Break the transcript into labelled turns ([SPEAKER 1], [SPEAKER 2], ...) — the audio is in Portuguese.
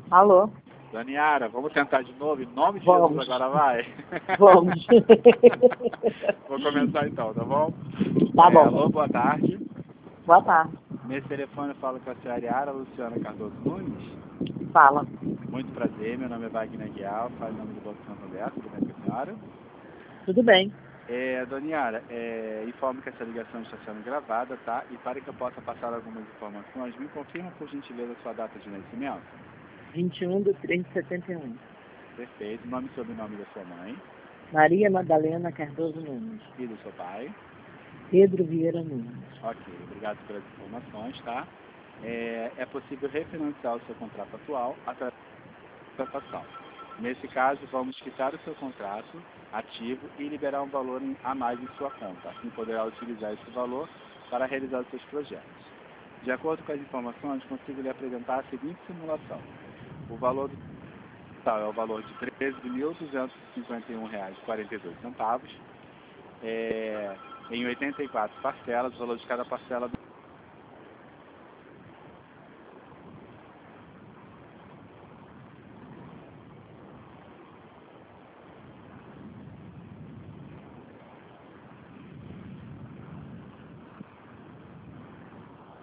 [SPEAKER 1] Alô?
[SPEAKER 2] Daniara, vamos tentar de novo? Em nome de
[SPEAKER 1] Vamos.
[SPEAKER 2] Jesus, agora vai?
[SPEAKER 1] Vamos.
[SPEAKER 2] Vou começar então, tá bom?
[SPEAKER 1] Tá bom.
[SPEAKER 2] Alô, boa tarde.
[SPEAKER 1] Boa tarde.
[SPEAKER 2] Nesse telefone eu falo com a senhora Yara Luciana Cardoso Nunes.
[SPEAKER 1] Fala.
[SPEAKER 2] Muito prazer, meu nome é Wagner Guial, falo em nome do Banco Santo André, tudo bem com a senhora?
[SPEAKER 1] Tudo bem.
[SPEAKER 2] Dona Yara, informo que essa ligação está sendo gravada, tá? E para que eu possa passar algumas informações, me confirma por gentileza a sua data de nascimento?
[SPEAKER 1] 21/3/71.
[SPEAKER 2] Perfeito. Nome e sobrenome da sua mãe
[SPEAKER 1] Maria Madalena Cardoso Nunes.
[SPEAKER 2] e do seu pai.
[SPEAKER 1] Pedro Vieira Nunes.
[SPEAKER 2] Ok, obrigado pelas informações, tá? É possível refinanciar o seu contrato atual através da contratação. Nesse caso, vamos quitar o seu contrato ativo e liberar um valor a mais em sua conta. Assim poderá utilizar esse valor para realizar os seus projetos. De acordo com as informações, consigo lhe apresentar a seguinte simulação. O valor total é o valor de R$ 13.251,42. Em 84 parcelas, o valor de cada parcela